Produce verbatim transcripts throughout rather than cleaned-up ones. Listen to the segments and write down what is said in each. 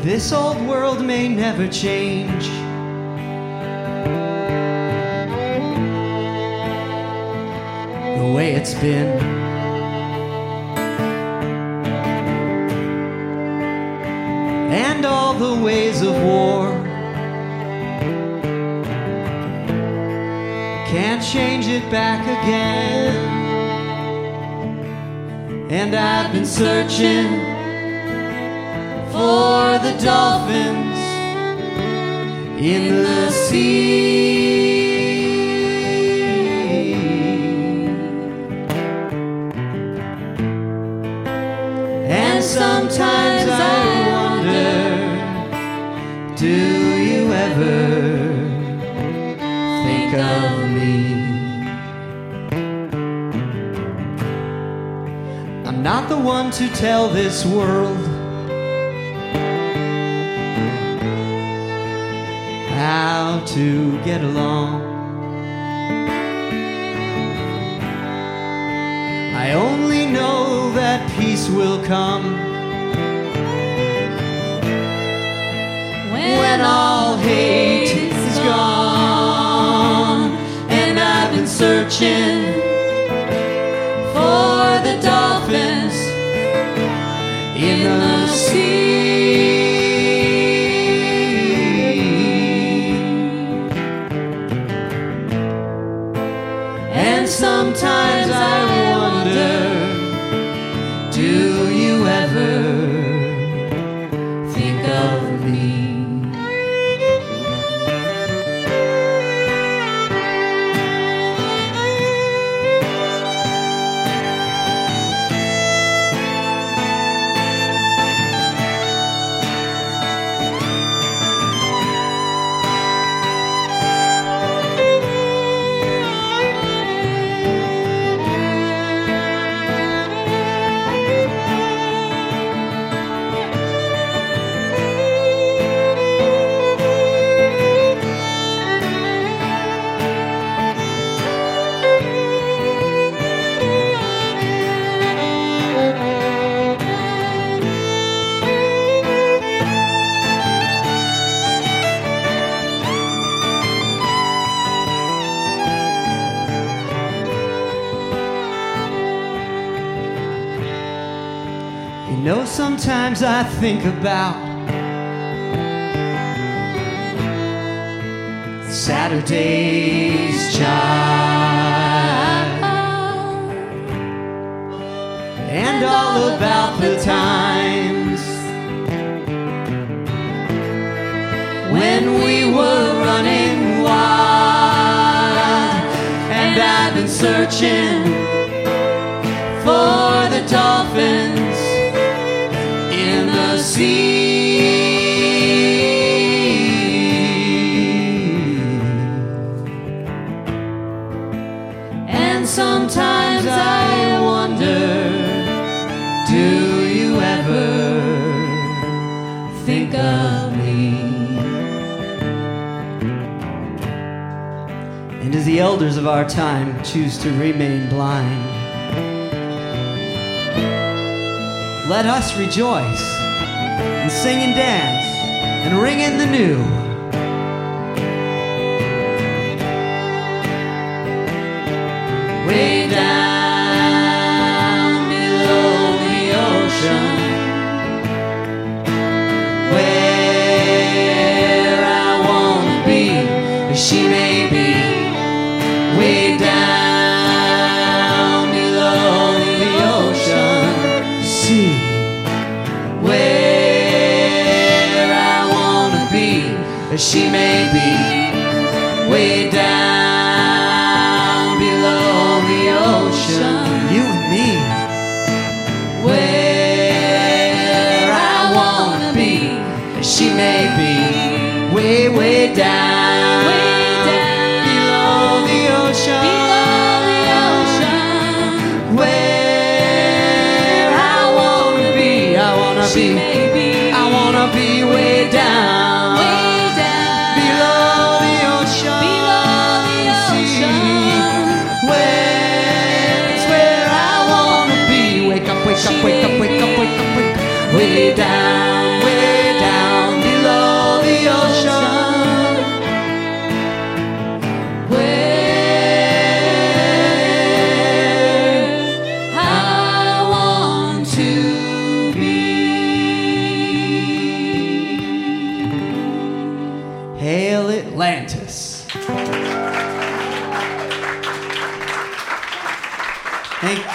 This old world may never change. The way it's been. And all the ways of war can't change it back again. And I've been searching for the dolphins in the sea. And sometimes I wonder, do you ever think of me? I'm not the one to tell this world how to get along. I only know that peace will come when all hate is gone. And I've been searching for the dolphins in the sea. And sometimes I wonder, do you ever think of me? You know, sometimes I think about Saturday's Child and all about the times when we were running wild. And I've been searching for the dolphins in the sea. And sometimes I wonder, do you ever think of me? And as the elders of our time choose to remain blind, let us rejoice and sing and dance and ring in the new. Way down below the ocean, where I wanna be, she may be. Way down below the ocean, see where I wanna be, she may be. Way down below the ocean, you and me. Where I wanna be, she may be. Way, way down, way down below the ocean, below the ocean. Where I wanna be, I wanna be, I wanna be way down, way down below the ocean, below the ocean. Where it's where I wanna be. Wake up, wake up, wake up, wake up, wake up, wake up. Way down, way down.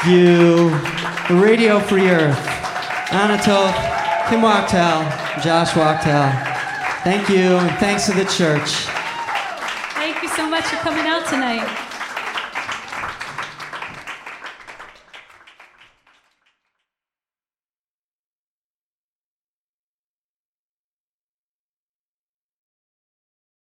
you. The Radio Free Earth. Anatol, Kim Wachtel, Josh Wachtel. Thank you, and thanks to the church. Thank you so much for coming out tonight.